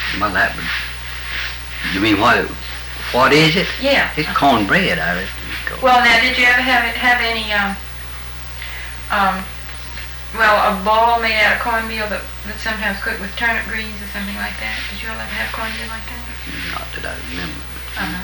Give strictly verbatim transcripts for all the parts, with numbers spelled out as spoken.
Well, that would... You mean what? What is it? Yeah. It's cornbread, I reckon. Well, now, did you ever have it, have any, um, um, well, a ball made out of cornmeal that that's sometimes cooked with turnip greens or something like that? Did you all ever have cornmeal like that? Not that I remember. Uh-huh.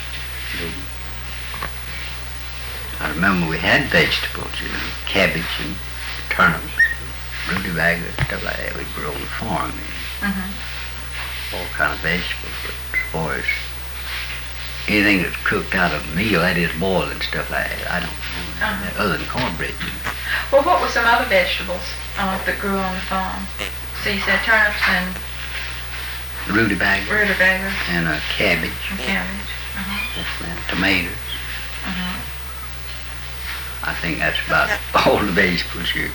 I remember we had vegetables, you know, cabbage and turnips, rutabaga, stuff like that we'd grow on the farm. Mm-hmm. All kind of vegetables, but as far as anything that's cooked out of meal, that is boiled and stuff like that, I don't know, Uh-huh. other than cornbread. Well, what were some other vegetables uh, that grew on the farm? So you said turnips and Rutabaga rutabaga and uh, cabbage, and cabbage. Uh-huh. and tomatoes. Uh-huh. I think that's about all the vegetables here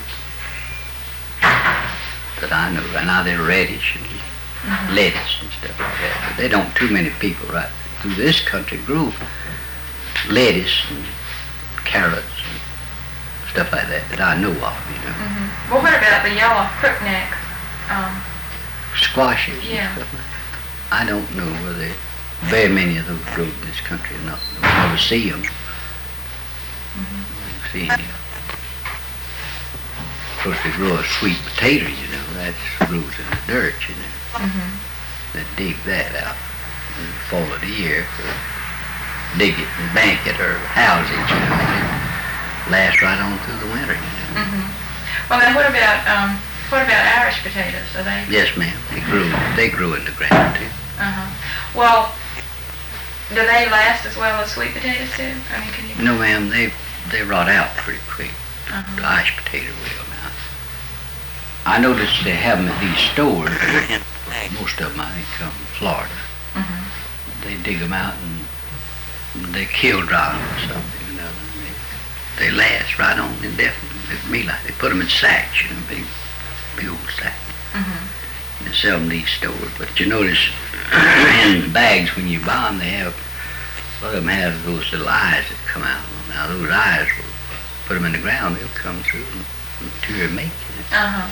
that I know. And now they're radish and Mm-hmm. lettuce and stuff like that. But they don't too many people right through this country grew lettuce and carrots and stuff like that that I know of, you know. Mm-hmm. Well, what about the yellow crookneck? Um, Squashes Yeah. and stuff like that. I don't know whether very many of those grow in this country or not. I never see them. mm-hmm. See any. Of course, they grow a sweet potato, you know. That grows in the dirt, you know. Mm-hmm. They dig that out in the fall of the year, dig it and bank it or house it, you know, and it lasts right on through the winter, you know. Mm-hmm. Well, then what about um, what about Irish potatoes? Are they? Yes, ma'am. They grew. They grew in the ground too. Uh-huh. Well, do they last as well as sweet potatoes do? I mean, can you? No, ma'am. They they rot out pretty quick. Uh-huh. The Irish potato will now. I noticed they have them at these stores. Most of them, I think, come from Florida. Mm-hmm. They dig them out and they kill dry them or something, you know. They, they last right on indefinitely. It me like they put them in sacks, you know, big, big old sacks. Mm-hmm. And they sell them in these stores. But you notice in the bags when you buy them, they have, a lot of them have those little eyes that come out. Now those eyes, will put them in the ground, they'll come through and material make it. Uh-huh.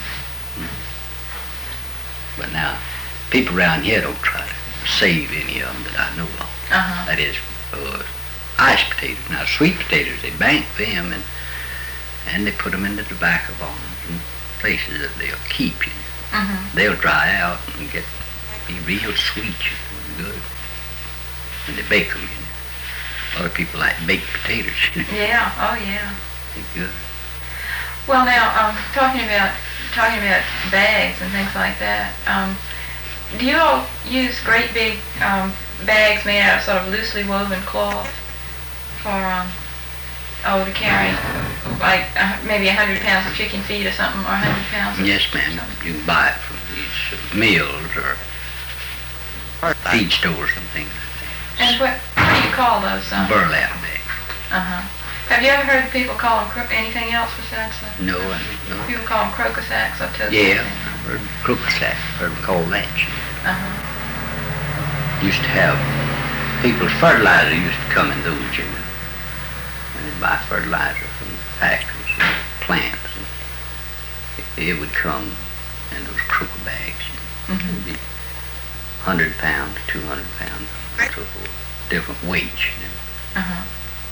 But now, people around here don't try to save any of them that I know of. Uh-huh. That is, uh, iced potatoes. Now, sweet potatoes, they bank them and and they put them in the tobacco barns and places that they'll keep you. Mm-hmm. They'll dry out and get be real sweet, you know, good. And they bake them, you know. A lot of people like baked potatoes, you know. Yeah. Oh, yeah. They're good. Well, now, um, talking about talking about bags and things like that, um, do you all use great big um, bags made out of sort of loosely woven cloth for, um, oh, to carry like uh, maybe a hundred pounds of chicken feed or something, or a hundred pounds? Of Yes, ma'am. You can buy it from these uh, mills or feed stores and things like that. And what, what do you call those? Um, Burlap bags. Uh-huh. Have you ever heard people call them cro- anything else besides the... No, I don't know. People call them crocus sacks or toast Yeah, sacks? I've heard crooked sack, heard them call that shit. Uh-huh. Used to have, people's fertilizer used to come in those, you know. And they'd buy fertilizer from factories and plants. And it, it would come in those crooked bags. You know. Mm-hmm. It'd be one hundred pounds, two hundred pounds, and so forth. Different weights, you know. Uh-huh.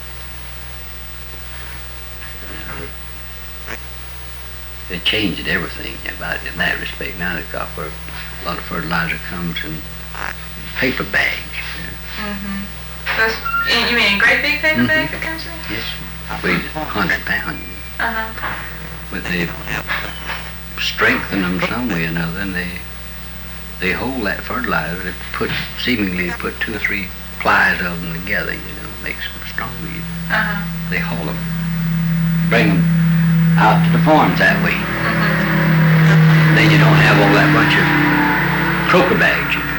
They changed everything about it in that respect. Now they've got where a lot of fertilizer comes in paper bags. Mm-hmm. Those, you mean in great big paper Mhm. bags that comes in? Yes, weighs one hundred pounds. Uh-huh. But they strengthen them some way or another, and they they hold that fertilizer. They put seemingly put two or three plies of them together. You know, makes them stronger. Uh-huh. They haul them, bring them out to the farms that way. Mm-hmm. Then you don't have all that bunch of croaker bags, you know.